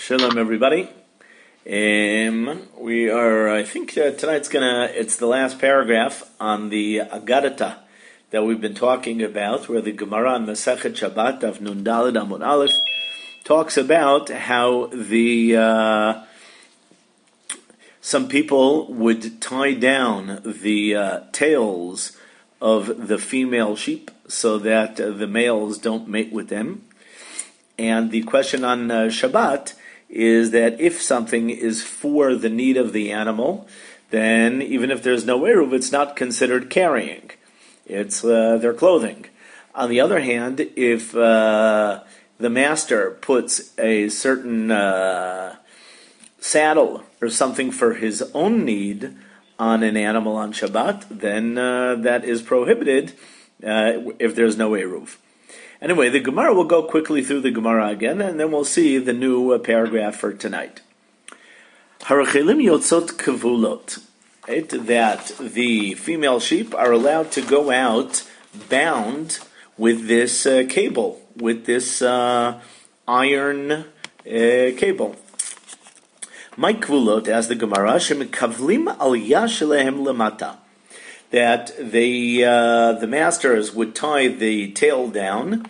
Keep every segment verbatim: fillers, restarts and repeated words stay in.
Shalom, everybody. Um, we are, I think uh, tonight's gonna, it's the last paragraph on the Agadata that we've been talking about, where the Gemara on Masechet Shabbat of Nun Daled Amud Aleph talks about how the, uh, some people would tie down the uh, tails of the female sheep so that uh, the males don't mate with them. And the question on uh, Shabbat is that if something is for the need of the animal, then even if there's no eruv, it's not considered carrying. It's uh, their clothing. On the other hand, if uh, the master puts a certain uh, saddle or something for his own need on an animal on Shabbat, then uh, that is prohibited uh, if there's no eruv. Anyway, the Gemara will go quickly through the Gemara again, and then we'll see the new uh, paragraph for tonight. Harachelim yotzot kavulot, right? That the female sheep are allowed to go out bound with this uh, cable, with this uh, iron uh, cable. My kvulot, as the Gemara, shemikavlim aliyah shelehem lemata. That they, uh, the masters would tie the tail down,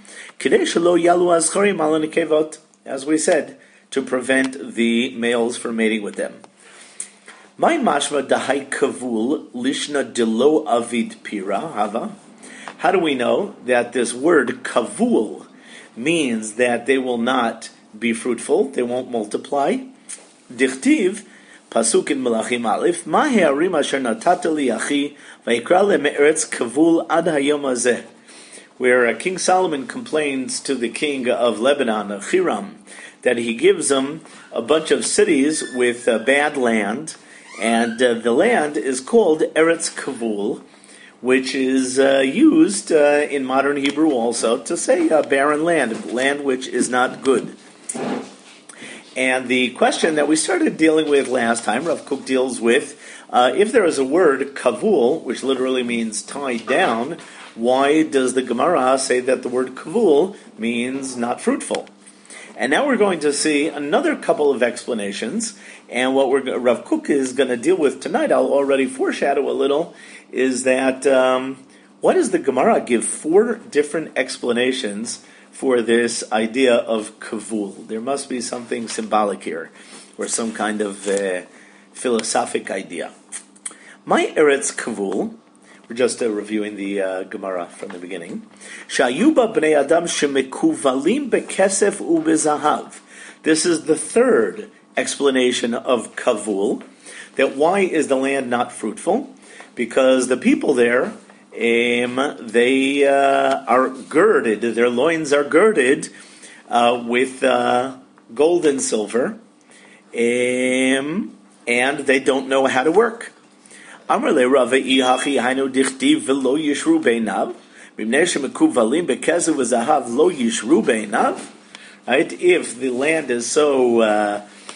as we said, to prevent the males from mating with them. My mashma dahai kavul lishna delo avid pira hava. How do we know that this word kavul means that they will not be fruitful, they won't multiply? Dichtiv Pasuk in Melachim Aleph, Ma he'arim asher natata li achi, vayikra le'me'eretz kavul ad hayom hazeh. Where uh, King Solomon complains to the king of Lebanon, uh, Hiram, that he gives him a bunch of cities with uh, bad land, and uh, the land is called Eretz Kavul, which is uh, used uh, in modern Hebrew also to say uh, barren land, land which is not good. And the question that we started dealing with last time, Rav Kook deals with, uh, if there is a word, kavul, which literally means tied down, why does the Gemara say that the word kavul means not fruitful? And now we're going to see another couple of explanations, and what we're, Rav Kook is going to deal with tonight, I'll already foreshadow a little, is that, um, why does the Gemara give four different explanations for this idea of kavul? There must be something symbolic here, or some kind of uh, philosophic idea. My eretz kavul, we're just uh, reviewing the uh, Gemara from the beginning. Shayuba bnei adam shemekuvalim bekesef ubezahav. This is the third explanation of kavul, that why is the land not fruitful? Because the people there, Um, they uh, are girded, their loins are girded uh, with uh, gold and silver, um, and they don't know how to work. Right? If the land is so uh,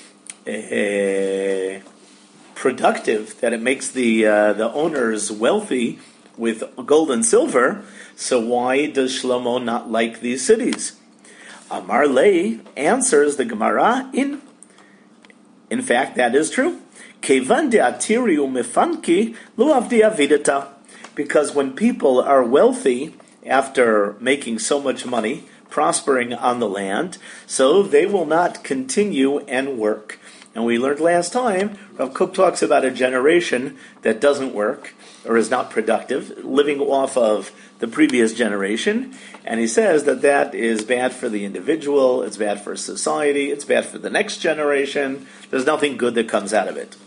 uh, productive that it makes the uh, the owners wealthy with gold and silver, so why does Shlomo not like these cities? Amar Lei answers the Gemara in, in fact, that is true. Kevan de'atiri u'mefanki lo avdi avidata. Because when people are wealthy after making so much money, prospering on the land, so they will not continue and work. And we learned last time, Rav Kook talks about a generation that doesn't work, or is not productive, living off of the previous generation, and he says that that is bad for the individual, it's bad for society, it's bad for the next generation, there's nothing good that comes out of it.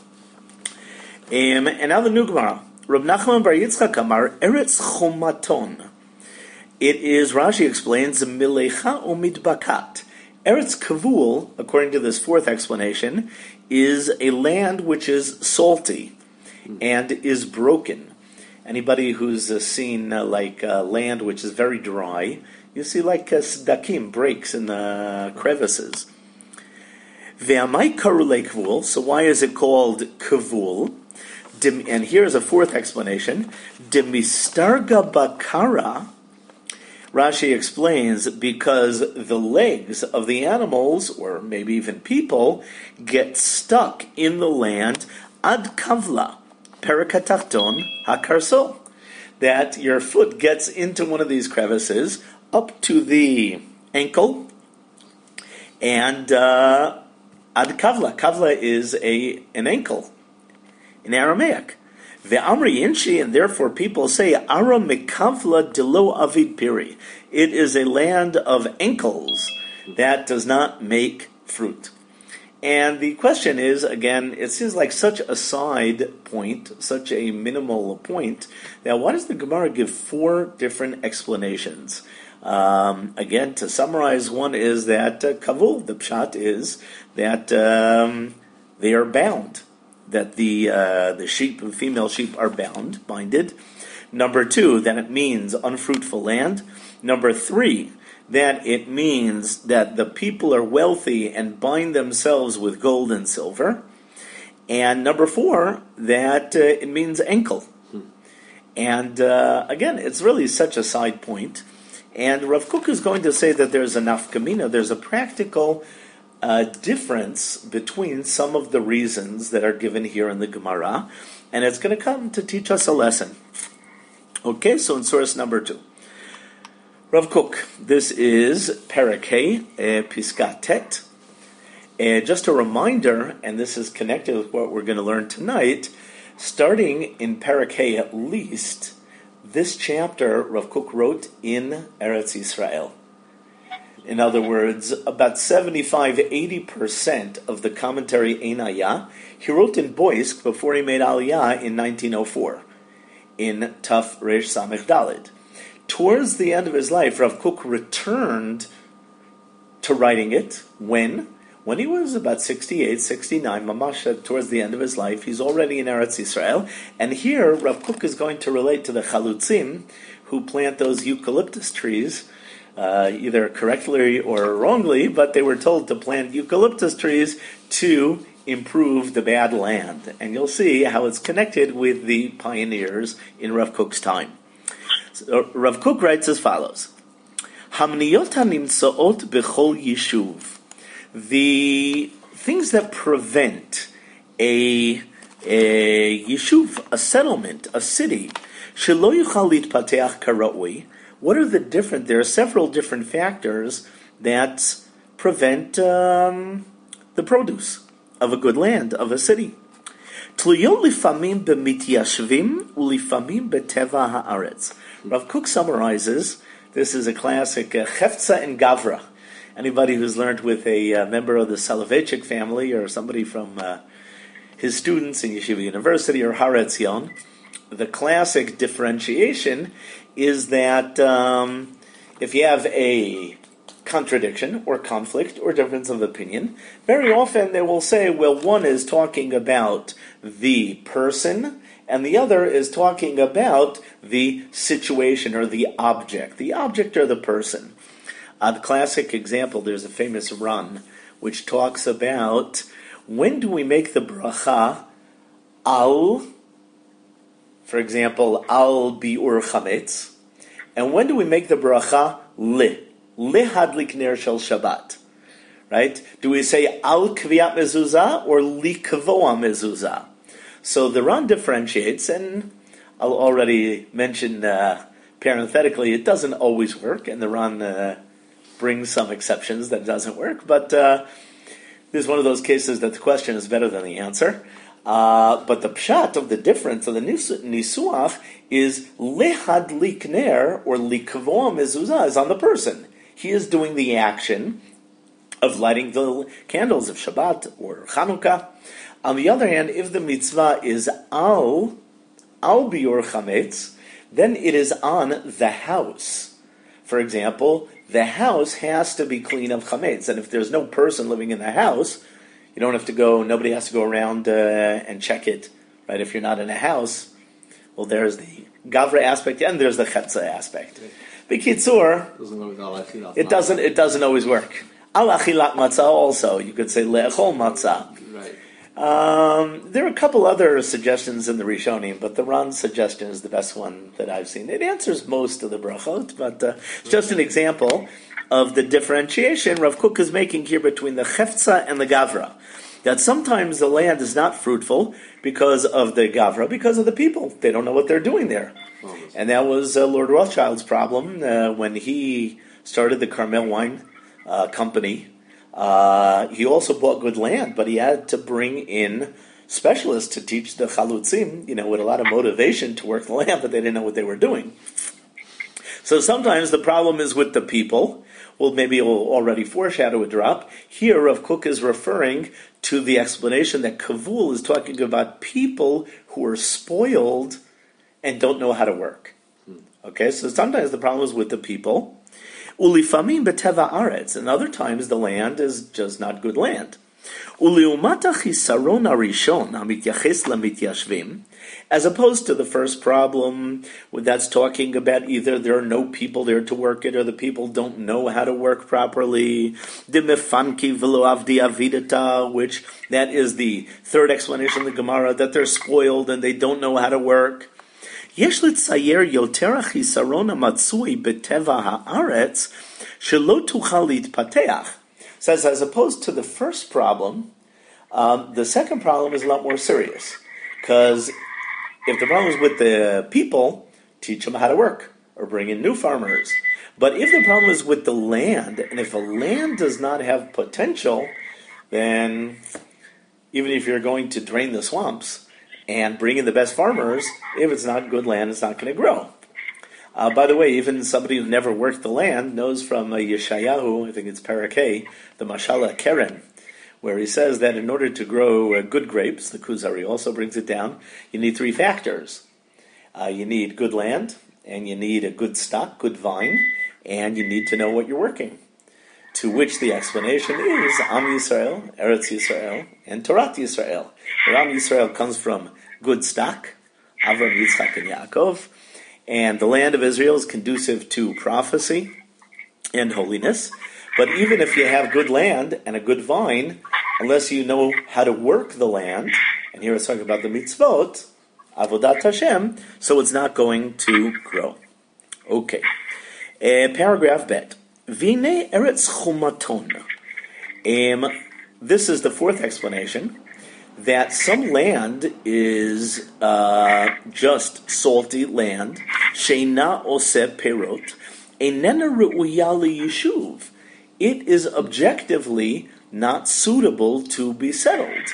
Um, and now the new Gemara. Rab Nachman bar Yitzchak Amar, Eretz Chomaton. It is, Rashi explains, Milecha u'mitbakat. Eretz Kavul, according to this fourth explanation, is a land which is salty and is broken. Anybody who's uh, seen uh, like uh, land which is very dry, you see like uh, sdakim, breaks in the crevices. Ve'amai karu lekvul, so why is it called kavul? And here's a fourth explanation. Demistarga bakara Rashi explains because the legs of the animals, or maybe even people, get stuck in the land ad kavla, perikatachton hakarso, that your foot gets into one of these crevices up to the ankle, and uh, ad kavla. Kavla is a an ankle in Aramaic. Ve'amri inshi, and therefore people say Ara mekavla delo avid piri. It is a land of ankles that does not make fruit. And the question is, again, it seems like such a side point, such a minimal point, that why does the Gemara give four different explanations? Um, again, to summarize, one is that uh, kavul, the pshat is that um, they are bound, that the uh, the sheep, the female sheep, are bound, binded. Number two, that it means unfruitful land. Number three, that it means that the people are wealthy and bind themselves with gold and silver. And number four, that uh, it means ankle. Hmm. And uh, again, it's really such a side point. And Rav Kook is going to say that there's a nafkamina, there's a practical uh, difference between some of the reasons that are given here in the Gemara, and it's going to come to teach us a lesson. Okay, so in source number two. Rav Kook, this is Parakeh, uh, Piskat Tet. Uh, just a reminder, and this is connected with what we're going to learn tonight, starting in Parakeh at least, this chapter Rav Kook wrote in Eretz Yisrael. In other words, about seventy-five to eighty percent of the commentary Ein Ayah, he wrote in Boisk before he made Aliyah in nineteen oh four, in Taf Resh Samech Daled. Towards the end of his life, Rav Kook returned to writing it. When? When he was about sixty-eight, sixty-nine, mamash, towards the end of his life. He's already in Eretz Yisrael. And here, Rav Kook is going to relate to the chalutzim, who plant those eucalyptus trees, uh, either correctly or wrongly, but they were told to plant eucalyptus trees to improve the bad land. And you'll see how it's connected with the pioneers in Rav Kook's time. So, Rav Kook writes as follows: Hamniyot hanimtsaot bechol yishuv. The things that prevent a, a yishuv, a settlement, a city, shelo yuchal litpateach karaui. What are the different? There are several different factors that prevent um, the produce of a good land, of a city. Tluyon lifamim b'mityashvim ulifamim b'teva haaretz. Rav Kook summarizes, this is a classic, uh, Cheftza and Gavra. Anybody who's learned with a uh, member of the Soloveitchik family or somebody from uh, his students in Yeshiva University or Har Etzion, the classic differentiation is that um, if you have a contradiction or conflict or difference of opinion, very often they will say, well, one is talking about the person and the other is talking about the situation or the object. The object or the person. Uh, the classic example, there's a famous run which talks about when do we make the bracha al, for example, al bi'ur chametz, and when do we make the bracha li, li hadlik ner shel Shabbat, right? Do we say al kviat mezuzah or li kvoa mezuzah? So the Ran differentiates, and I'll already mention uh, parenthetically, it doesn't always work, and the Ran uh, brings some exceptions that doesn't work, but uh, this is one of those cases that the question is better than the answer. Uh, but the pshat of the difference of the nisuach is lehad likner, or likvoa mezuzah, is on the person. He is doing the action of lighting the candles of Shabbat or Chanukah. On the other hand, if the mitzvah is al, al biur chametz, then it is on the house. For example, the house has to be clean of chametz, and if there's no person living in the house, you don't have to go, nobody has to go around uh, and check it, right? If you're not in a house, well, there's the gavra aspect and there's the chetza aspect. B'kitzur, it doesn't, it doesn't always work. Al achilat matzah also, you could say le'echol matzah. Right. Um, there are a couple other suggestions in the Rishonim, but the Ran's suggestion is the best one that I've seen. It answers most of the brachot, but uh, it's just an example of the differentiation Rav Kook is making here between the Chefza and the Gavra. That sometimes the land is not fruitful because of the Gavra, because of the people. They don't know what they're doing there. And that was uh, Lord Rothschild's problem uh, when he started the Carmel Wine uh, Company. Uh, he also bought good land, but he had to bring in specialists to teach the chalutzim, you know, with a lot of motivation to work the land, but they didn't know what they were doing. So sometimes the problem is with the people. Well, maybe we'll already foreshadow a drop. Here, Rav Kook is referring to the explanation that Kavul is talking about people who are spoiled and don't know how to work. Okay, so sometimes the problem is with the people. Ulifamim beteva aretz, and other times the land is just not good land. Uliumata chisaron arishon hamityaches lamityashvim, as opposed to the first problem that's talking about either there are no people there to work it or the people don't know how to work properly. Dimefanki v'lo avdi avidata, which that is the third explanation of the Gemara, that they're spoiled and they don't know how to work. Yesh litzayer yoter chisaron hamatzui beteva haaretz shelo tuchal litpateach. Says as opposed to the first problem, um, the second problem is a lot more serious. Because if the problem is with the people, teach them how to work or bring in new farmers. But if the problem is with the land, and if a land does not have potential, then even if you're going to drain the swamps and bring in the best farmers, if it's not good land, it's not going to grow. Uh, by the way, even somebody who never worked the land knows from uh, Yeshayahu, I think it's Parakeh, the Mashala Keren, where he says that in order to grow uh, good grapes, the Kuzari also brings it down, you need three factors. Uh, you need good land, and you need a good stock, good vine, and you need to know what you're working. To which the explanation is Am Yisrael, Eretz Yisrael, and Torat Yisrael. Where Am Yisrael comes from good stock, Avram, Yitzchak, and Yaakov, and the land of Israel is conducive to prophecy and holiness. But even if you have good land and a good vine, unless you know how to work the land, and here it's talking about the mitzvot, avodat Hashem, so it's not going to grow. Okay. Uh, paragraph bet. Vine eretz chumaton. Um, this is the fourth explanation, that some land is uh, just salty land, sheina oseh perot, einena re'uya liyishuv. It is objectively not suitable to be settled.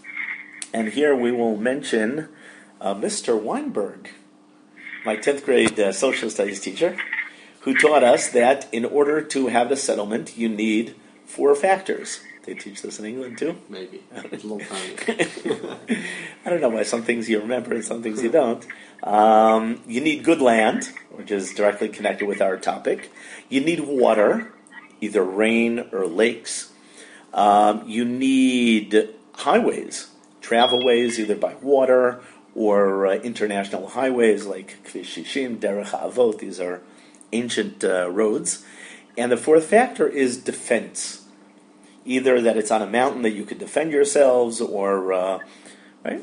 And here we will mention uh, Mister Weinberg, my tenth grade uh, social studies teacher, who taught us that in order to have a settlement, you need four factors. They teach this in England too? Maybe. It's a long time ago. I don't know why some things you remember and some things you don't. Um, you need good land, which is directly connected with our topic. You need water, either rain or lakes. Um, you need highways, travelways, either by water or uh, international highways like Kvish Shishim, Derech Avot. These are ancient uh, roads. And the fourth factor is defense. Either that it's on a mountain that you could defend yourselves, or uh, right.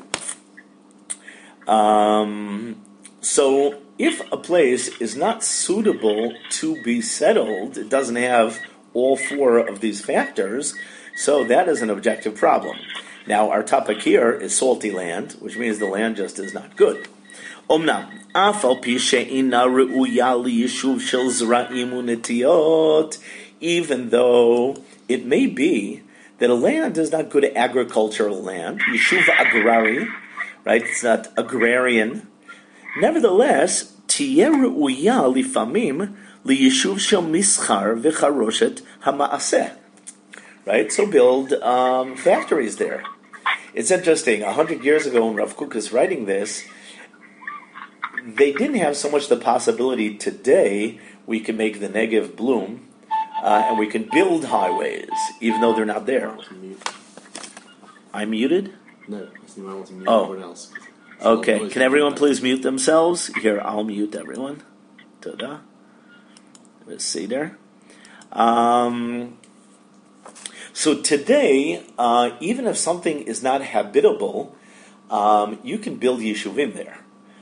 Um, so, if a place is not suitable to be settled, it doesn't have all four of these factors. So that is an objective problem. Now, our topic here is salty land, which means the land just is not good. Omnam, afal pi she'ina re'uya liyishuv shel zra'im u'netiyot, even though it may be that a land is not good agricultural land, yishuv agrari, right? It's not agrarian. Nevertheless, tiyeh re'uya lifamim liyishuv shel mischar v'charoshet hama'aseh, right? So build um, factories there. It's interesting. A hundred years ago, when Rav Kook is writing this, they didn't have so much the possibility. Today we can make the Negev bloom. Uh, and we can build highways, even though they're not there. I'm muted? No, I want to mute oh. everyone else. Okay, can everyone please mute themselves? Here, I'll mute everyone. Ta-da. Let's see there. Um, So today, uh, even if something is not habitable, um, you can build yeshuvim there.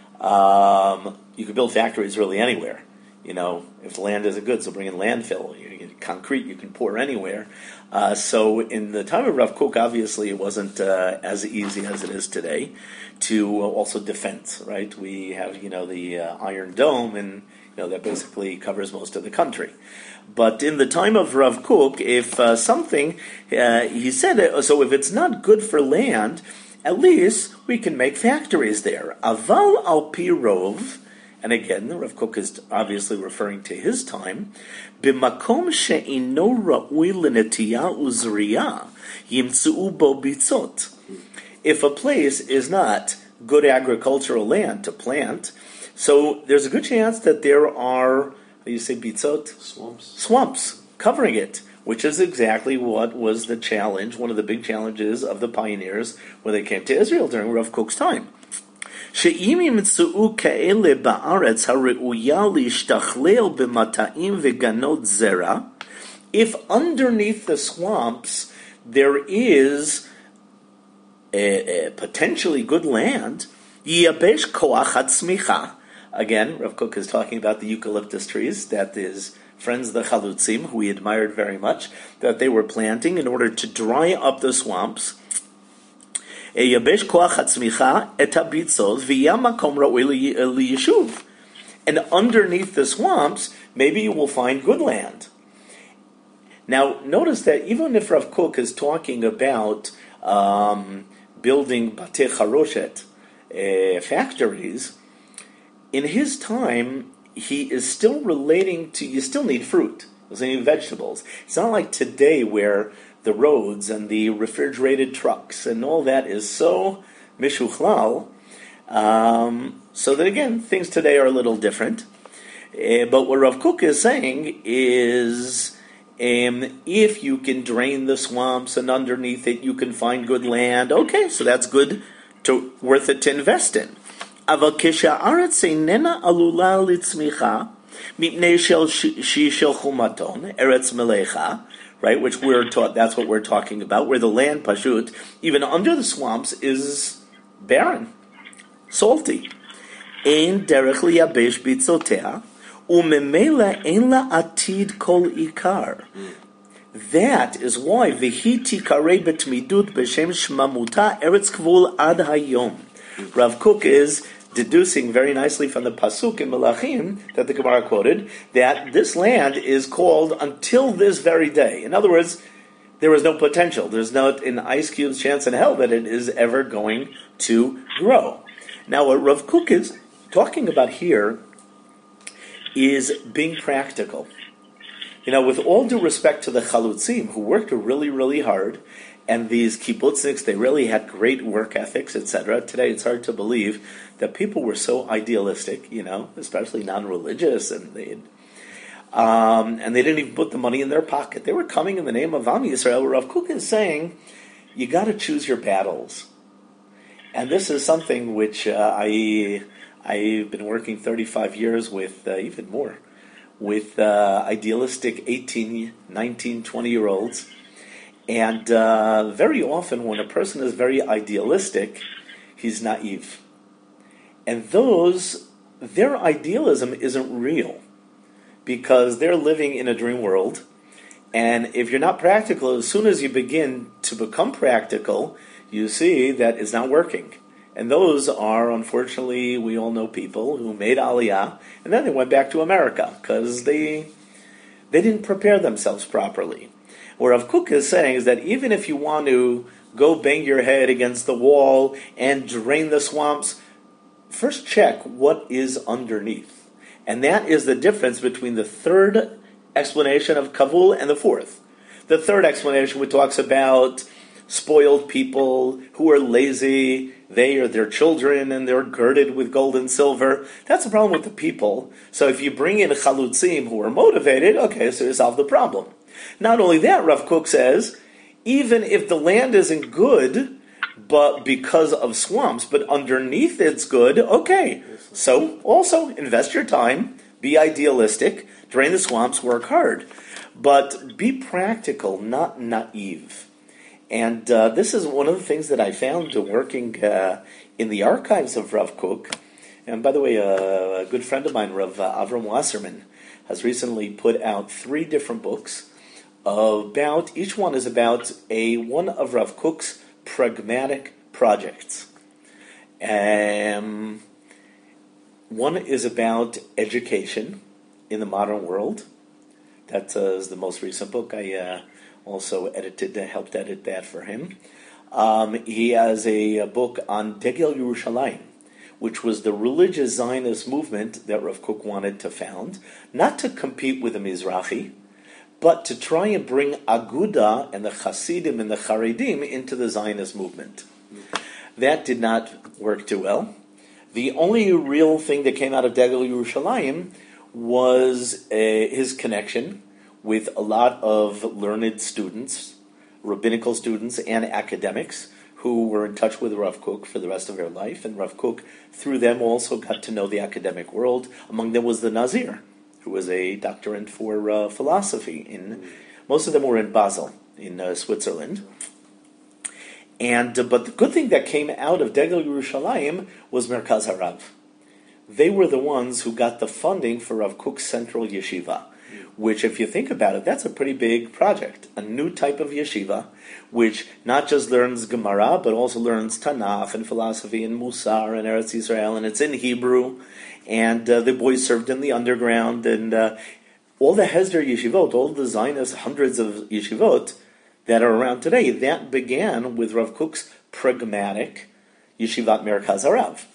Um, you can build factories really anywhere. You know, if the land isn't good, so bring in landfill. You can, concrete you can pour anywhere. Uh, so in the time of Rav Kook, obviously it wasn't uh, as easy as it is today to uh, also defense, right? We have, you know, the uh, Iron Dome, and, you know, that basically covers most of the country. But in the time of Rav Kook, if uh, something, uh, he said, uh, so if it's not good for land, at least we can make factories there. Aval al pi rov, and again, Rav Kook is obviously referring to his time, b'makom she'ino ra'ui l'netiyah uzriyah yimtzuu bo bitzot. If a place is not good agricultural land to plant, so there's a good chance that there are, how do you say bitzot? Swamps. Swamps covering it, which is exactly what was the challenge, one of the big challenges of the pioneers when they came to Israel during Rav Kook's time. שאם ימצאו כאלה בארץ הראויה להשתכלל במטעים וגנות זרע, if underneath the swamps there is a, a potentially good land, ייבש כוח הצמיחה. Again, Rav Kook is talking about the eucalyptus trees, that is friends the chalutzim, who he admired very much, that they were planting in order to dry up the swamps. יבש כוח הצמיחה את הביצות ויהיה מקום ראוי ליישוב. And underneath the swamps, maybe you will find good land. Now, notice that even if Rav Kook is talking about um, building batei charoshet, uh, factories, in his time, he is still relating to, you still need fruit, you still need vegetables. It's not like today where the roads and the refrigerated trucks and all that is so mishuchlal, um, so that again, things today are a little different. Uh, but what Rav Kook is saying is, um, if you can drain the swamps and underneath it you can find good land, okay, so that's good, to worth it to invest in. אבל כשהארץ איננה עלולה לצמיחה, מפני שהיא של חומתון, ארץ מלאכה, right, which we're taught, that's what we're talking about, where the land, pashut, even under the swamps, is barren, salty. Ein derech liyabesh bitzotea, umemela ein la atid kol ikar. That is why v'hi tikarei betmidut b'shem shmamuta eretz kvul ad hayom. Rav Kook is deducing very nicely from the pasuk in Melachim that the Gemara quoted, that this land is called until this very day. In other words, there is no potential. There's not an ice cube's chance in hell that it is ever going to grow. Now, what Rav Kook is talking about here is being practical. You know, with all due respect to the chalutzim, who worked really, really hard, and these kibbutzniks, they really had great work ethics, et cetera. Today, it's hard to believe that people were so idealistic, you know, especially non-religious, and they um, and they didn't even put the money in their pocket. They were coming in the name of Am Yisrael. Rav Kook is saying, you got to choose your battles, and this is something which uh, I I've been working thirty-five years with, uh, even more, with uh, idealistic eighteen, nineteen, twenty-year-olds. And uh, very often when a person is very idealistic, he's naive. And those, their idealism isn't real, because they're living in a dream world. And if you're not practical, as soon as you begin to become practical, you see that it's not working. And those are, unfortunately, we all know people who made Aliyah, and then they went back to America, because they they didn't prepare themselves properly. What Rav Kook is saying is that even if you want to go bang your head against the wall and drain the swamps, first check what is underneath. And that is the difference between the third explanation of Kavul and the fourth. The third explanation, which talks about spoiled people who are lazy, they or their children, and they're girded with gold and silver. That's the problem with the people. So if you bring in chalutzim who are motivated, okay, so you solve the problem. Not only that, Rav Kook says, even if the land isn't good, but because of swamps, but underneath it's good, okay. So also invest your time, be idealistic, drain the swamps, work hard. but be practical, not naive. And uh, this is one of the things that I found working uh, in the archives of Rav Kook. And by the way, uh, a good friend of mine, Rav Avram Wasserman, has recently put out three different books about, each one is about a one of Rav Kook's pragmatic projects. Um, one is about education in the modern world. That uh, is the most recent book. I uh, also edited, uh, helped edit that for him. Um, he has a, a book on Degel Yerushalayim, which was the religious Zionist movement that Rav Kook wanted to found, not to compete with the Mizrahi, but to try and bring Aguda and the Hasidim and the Charedim into the Zionist movement. That did not work too well. The only real thing that came out of Degel Yerushalayim was uh, his connection with a lot of learned students, rabbinical students, and academics who were in touch with Rav Kook for the rest of their life. And Rav Kook, through them, also got to know the academic world. Among them was the Nazir, who was a doctorate for uh, philosophy. In most of them were in Basel, in uh, Switzerland. And uh, but the good thing that came out of Degel Yerushalayim was Merkaz Harav. They were the ones who got the funding for Rav Kook's central yeshiva, which, if you think about it, that's a pretty big project. A new type of yeshiva, which not just learns Gemara, but also learns Tanakh and philosophy and Musar and Eretz Yisrael, and it's in Hebrew. And uh, the boys served in the underground, and uh, all the Hesder yeshivot, all the Zionist hundreds of yeshivot that are around today, that began with Rav Kook's pragmatic Yeshivat Merkaz Harav.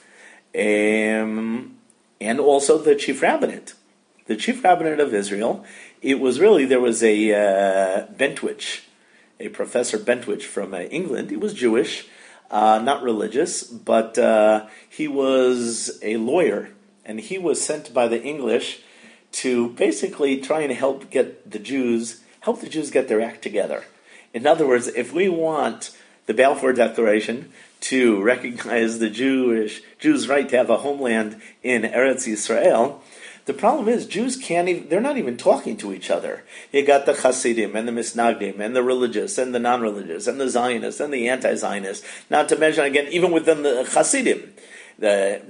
Um, and also the chief rabbinate. The chief rabbinate of Israel, it was really, there was a uh, Bentwich, a Professor Bentwich from uh, England. He was Jewish, uh, not religious, but uh, he was a lawyer, and he was sent by the English to basically try and help get the Jews, help the Jews get their act together. In other words, if we want the Balfour Declaration to recognize the Jewish Jews' right to have a homeland in Eretz Yisrael, the problem is Jews can't even, they're not even talking to each other. You got the Hasidim and the Misnagdim and the religious and the non-religious and the Zionists and the anti-Zionists. Not to mention, again, even within the Hasidim. The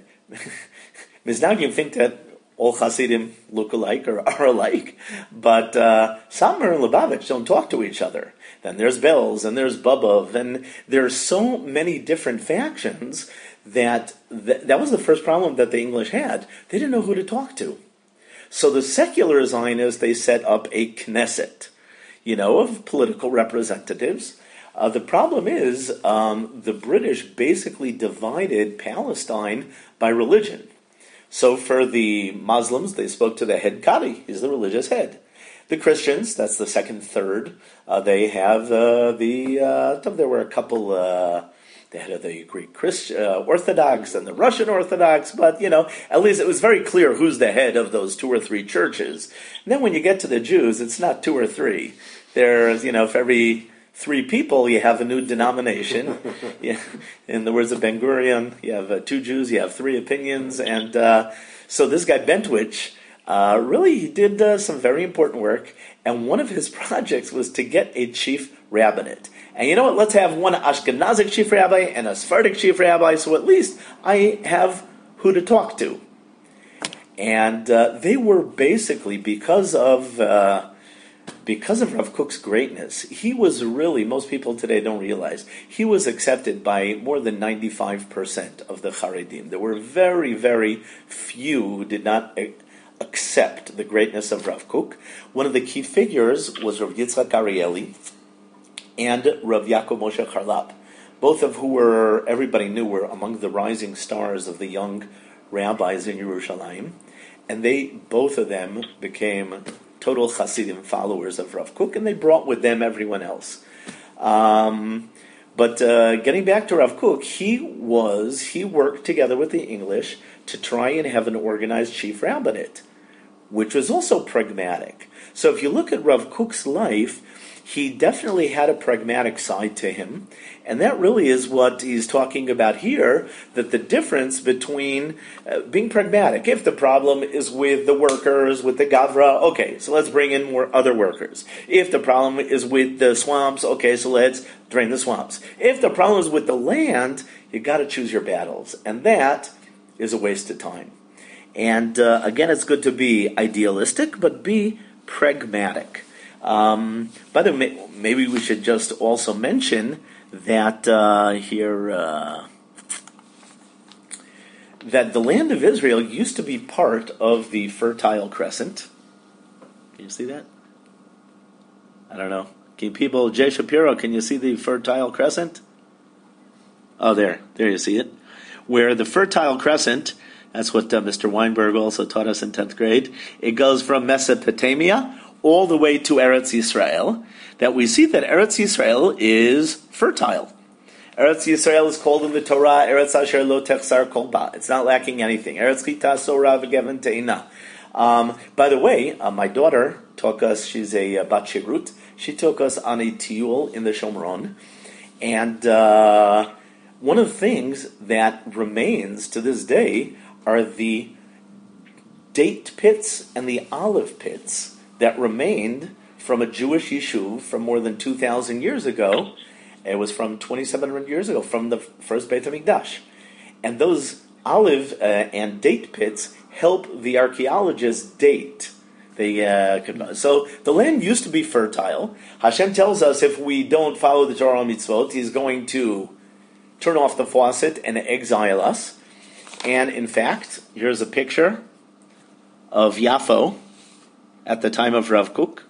Misnagdim think that all Hasidim look alike or are alike, but uh, Samar and Lubavitch don't talk to each other. Then there's Belz, and there's Bubov, and there's so many different factions that th- that was the first problem that the English had. They didn't know who to talk to. So the secular Zionists, they set up a Knesset, you know, of political representatives. Uh, the problem is um, the British basically divided Palestine by religion. So for the Muslims, they spoke to the head Qadi. He's the religious head. The Christians, that's the second third, uh, they have uh, the, uh, there were a couple, uh, they had the Greek Christ, uh, Orthodox and the Russian Orthodox, but, you know, at least it was very clear who's the head of those two or three churches. And then when you get to the Jews, it's not two or three. There's, you know, for every three people, you have a new denomination. Yeah. In the words of Ben Gurion, you have uh, two Jews, you have three opinions, and uh, so this guy Bentwich, Uh, really, he did uh, some very important work, and one of his projects was to get a chief rabbinate. And you know what? Let's have one Ashkenazic chief rabbi and a Sephardic chief rabbi, so at least I have who to talk to. And uh, they were basically, because of uh, because of Rav Kook's greatness, he was really, most people today don't realize, he was accepted by more than ninety-five percent of the Charedim. There were very, very few who did not accept the greatness of Rav Kook. One of the key figures was Rav Yitzchak Arieli and Rav Yaakov Moshe Charlap, both of who were, everybody knew, were among the rising stars of the young rabbis in Yerushalayim, and they, both of them, became total Hasidim followers of Rav Kook, and they brought with them everyone else. Um, but uh, getting back to Rav Kook, he was, he worked together with the English to try and have an organized chief rabbinate, which was also pragmatic. So if you look at Rav Kook's life, he definitely had a pragmatic side to him. And that really is what he's talking about here, that the difference between uh, being pragmatic, if the problem is with the workers, with the Gavra, okay, so let's bring in more other workers. If the problem is with the swamps, okay, so let's drain the swamps. If the problem is with the land, you got to choose your battles. And that is a waste of time. And uh, again, it's good to be idealistic, but be pragmatic. Um, by the way, maybe we should just also mention that uh, here uh, that the land of Israel used to be part of the Fertile Crescent. Can you see that? I don't know. Can people, Jay Shapiro, can you see the Fertile Crescent? Oh, there. There you see it. Where the Fertile Crescent, that's what uh, Mister Weinberg also taught us in tenth grade, it goes from Mesopotamia all the way to Eretz Yisrael, that we see that Eretz Yisrael is fertile. Eretz Yisrael is called in the Torah, Eretz Asher Lo Techsar Kol Ba. It's not lacking anything. Eretz Chita Sora V'Geven Te'ina. Um, by the way, uh, my daughter took us, she's a uh, Bat Shirut, she took us on a tiyul in the Shomron, and uh, one of the things that remains to this day are the date pits and the olive pits that remained from a Jewish yishuv from more than two thousand years ago. It was from twenty-seven hundred years ago, from the first Beit HaMikdash. And those olive uh, and date pits help the archaeologists date. They, uh, so the land used to be fertile. Hashem tells us if we don't follow the Torah mitzvot, He's going to turn off the faucet and exile us. And in fact, here's a picture of Yafo at the time of Rav Kook.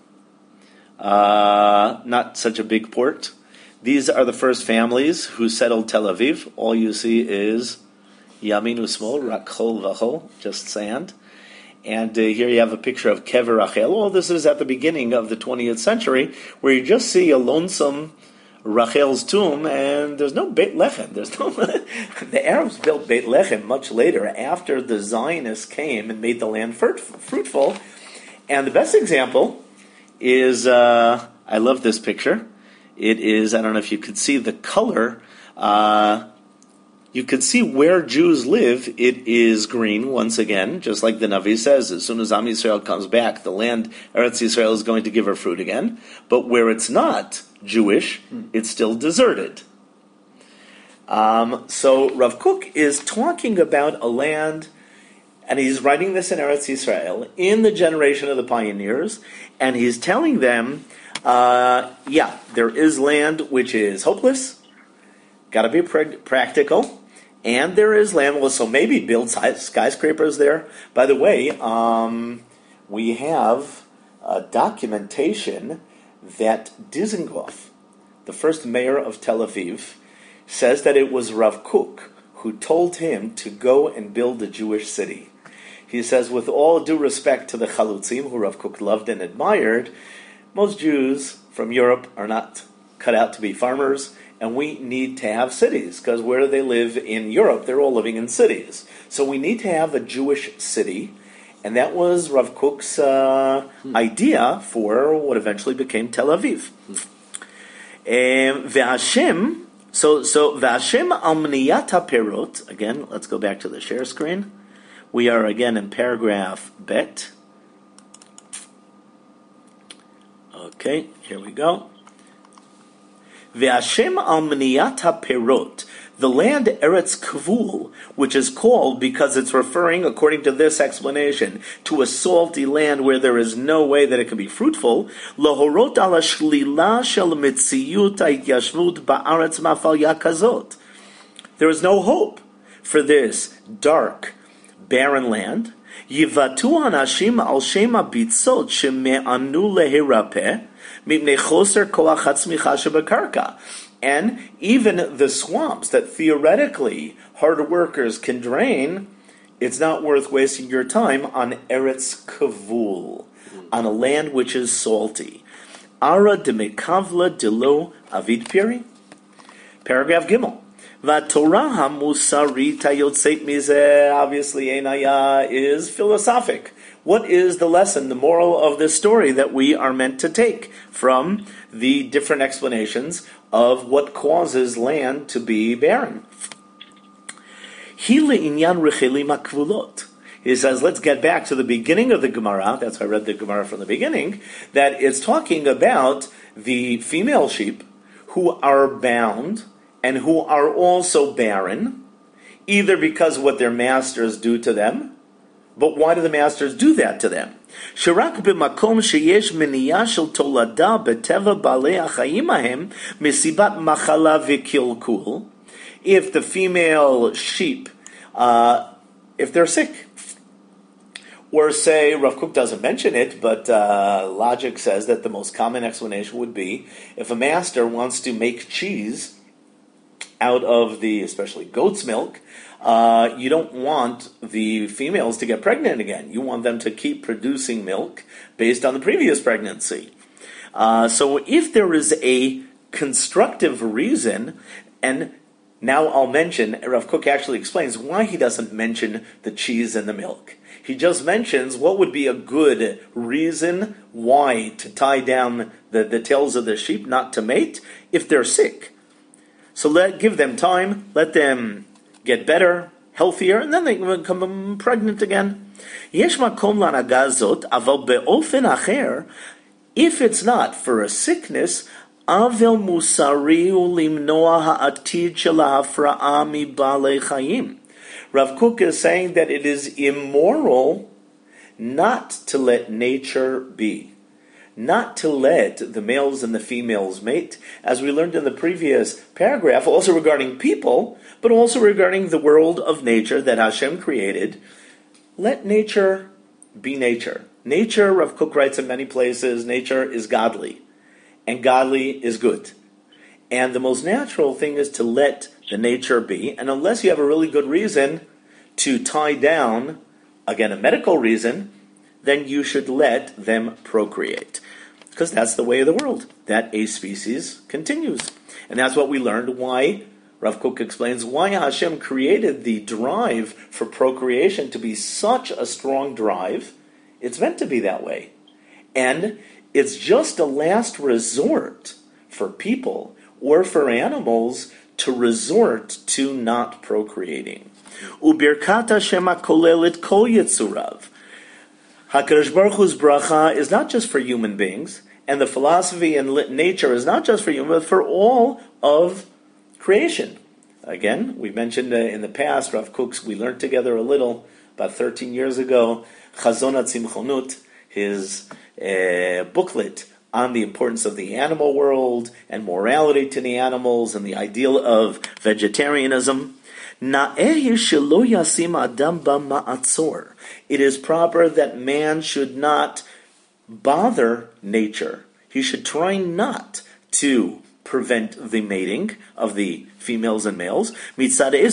Uh, not such a big port. These are the first families who settled Tel Aviv. All you see is Yamin Usmol, Rakhol Vachol, just sand. And uh, here you have a picture of Kever Rachel. All this is at the beginning of the twentieth century, where you just see a lonesome Rachel's tomb, and there's no Beit Lechem. There's no. The Arabs built Beit Lechem much later, after the Zionists came and made the land fruitful. And the best example is, uh, I love this picture. It is, I don't know if you could see the color. Uh, you could see where Jews live. It is green, once again, just like the Navi says. As soon as Am Yisrael comes back, the land, Eretz Yisrael, is going to give her fruit again. But where it's not Jewish, it's still deserted. Um, so Rav Kook is talking about a land, and he's writing this in Eretz Yisrael, in the generation of the pioneers, and he's telling them, uh, yeah, there is land which is hopeless, got to be pra- practical, and there is land, well, so maybe build skyscrapers there. By the way, um, we have uh, documentation that Dizengoff, the first mayor of Tel Aviv, says that it was Rav Kook who told him to go and build a Jewish city. He says, with all due respect to the Chalutzim, who Rav Kook loved and admired, most Jews from Europe are not cut out to be farmers, and we need to have cities, because where they live in Europe, they're all living in cities. So we need to have a Jewish city, and that was Rav Kook's uh, hmm. idea for what eventually became Tel Aviv. Hmm. Ve'Hashem, so, so, Ve'Hashem al mniyat haperot, again, let's go back to the share screen. We are again in paragraph Bet. Okay, here we go. Ve'Hashem al mniyat haperot, the land Eretz Kvul, which is called because it's referring, according to this explanation, to a salty land where there is no way that it can be fruitful. Lohorot ala shlila shel mitziyut ha'yashvut ba'aretz mafalya kazot. There is no hope for this dark, barren land. Yivatu anashim al shema bitzot sheme'anu lehirapeh mipnei choser koach hatzmicha shebekarka. And even the swamps that theoretically hard workers can drain, it's not worth wasting your time on Eretz Kavul, on a land which is salty. Ara de mekavla de lo avid piri. Paragraph Gimel. Vatorah hamusarita yotzeit mizeh, obviously Einaya is philosophic. what is the lesson, the moral of this story that we are meant to take from the different explanations of what causes land to be barren? He says, let's get back to the beginning of the Gemara. That's why I read the Gemara from the beginning, that it's talking about the female sheep who are bound and who are also barren, either because of what their masters do to them. But why do the masters do that to them? Shirak b'makom sheyesh miniyah shel tolada b'teva balei achayim ahem misibat machala v'kilkul. If the female sheep, uh, if they're sick, or say, Rav Kook doesn't mention it, but uh, logic says that the most common explanation would be if a master wants to make cheese out of the, especially goat's milk, uh, you don't want the females to get pregnant again. You want them to keep producing milk based on the previous pregnancy. Uh, so if there is a constructive reason, and now I'll mention, Rav Kook actually explains why he doesn't mention the cheese and the milk. He just mentions what would be a good reason why to tie down the, the tails of the sheep not to mate if they're sick. So let give them time, let them get better, healthier, and then they can become pregnant again. Yesh makom l'hanaga zot, aval be'ofen acher, if it's not for a sickness, avel musari u'limnoa ha'atid shel ha'afra'a mibalei chayim. Rav Kook is saying that it is immoral not to let nature be, not to let the males and the females mate, as we learned in the previous paragraph, also regarding people, but also regarding the world of nature that Hashem created. Let nature be nature. Nature, Rav Kook writes in many places, nature is godly, and godly is good. And the most natural thing is to let the nature be, and unless you have a really good reason to tie down, again, a medical reason, then you should let them procreate. Because that's the way of the world, that a species continues. And that's what we learned why, Rav Kook explains, why Hashem created the drive for procreation to be such a strong drive. It's meant to be that way. And it's just a last resort for people or for animals to resort to not procreating. Ubirkat Hashem hakolelet kol yitzurav. HaKadosh Baruch Hu's bracha is not just for human beings, and the philosophy and nature is not just for human, but for all of creation. Again, we mentioned uh, in the past, Rav Kook's, we learned together a little, about thirteen years ago, Chazon HaTzimchonut, his uh, booklet on the importance of the animal world and morality to the animals and the ideal of vegetarianism. It is proper that man should not bother nature. He should try not to prevent the mating of the females and males. Unless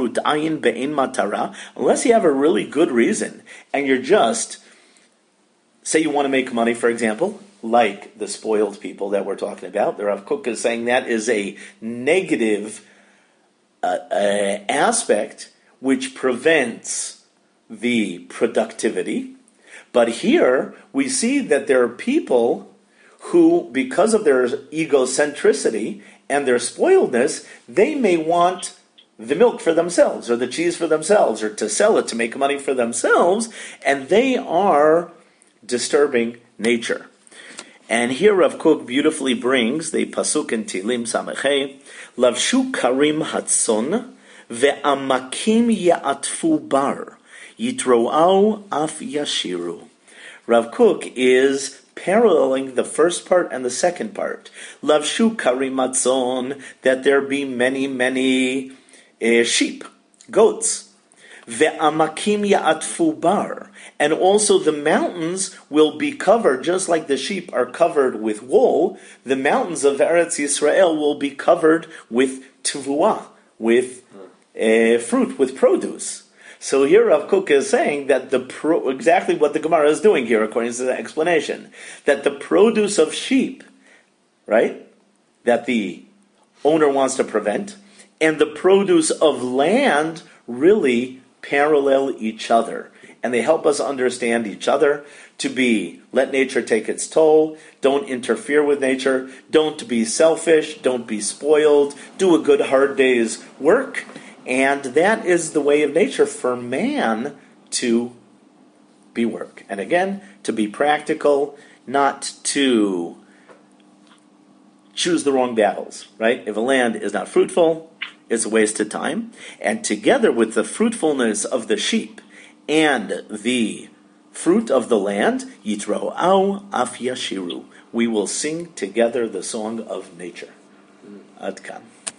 you have a really good reason and you're just, say you want to make money, for example, like the spoiled people that we're talking about. The Rav Kook is saying that is a negative uh, uh, aspect which prevents the productivity. But here we see that there are people who, because of their egocentricity and their spoiledness, they may want the milk for themselves or the cheese for themselves or to sell it to make money for themselves, and they are disturbing nature. And here Rav Kook beautifully brings the pasuk in Tilim Samechei, Lavshu karim hatzon ve'amakim ya'atfu bar yitro'au af yashiru. Rav Kook is paralleling the first part and the second part. Lavshu karim hatzon, that there be many, many uh, sheep, goats. Ve'amakim ya'atfu bar, and also the mountains will be covered, just like the sheep are covered with wool, the mountains of Eretz Yisrael will be covered with tevuah, with uh, fruit, with produce. So here Rav Kook is saying that the pro, exactly what the Gemara is doing here, according to the explanation, that the produce of sheep, right, that the owner wants to prevent, and the produce of land really parallel each other. and they help us understand each other to be, let nature take its toll, don't interfere with nature, don't be selfish, don't be spoiled, do a good hard day's work. And that is the way of nature for man to be work. And again, to be practical, not to choose the wrong battles, right? If a land is not fruitful, it's a waste of time. And together with the fruitfulness of the sheep and the fruit of the land, Yitro'au af yashiru, we will sing together the song of nature. Ad kan.